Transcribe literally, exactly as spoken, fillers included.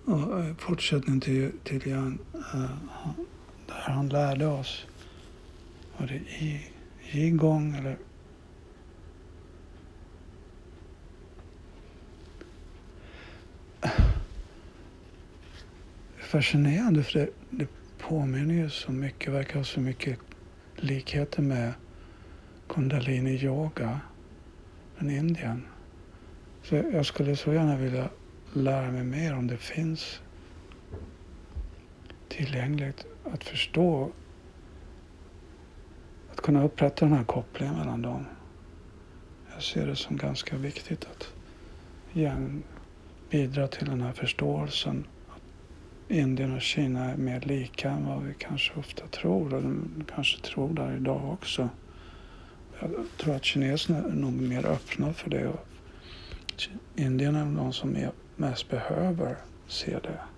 Och eh, fortsättning till, till Jan, uh, där han lärde oss, var det i, i gång eller fascinerande, för det, det påminner ju så mycket, verkar ha så mycket likheter med kundalini yoga från Indien. Så jag skulle så gärna vilja lära mig mer om det finns tillgängligt att förstå, att kunna upprätta den här kopplingen mellan dem. Jag ser det som ganska viktigt att igen bidra till den här förståelsen att Indien och Kina är mer lika än vad vi kanske ofta tror, och de kanske tror där idag också. Jag tror att kineserna är nog mer öppna för det, och Indien är de som mest behöver se det.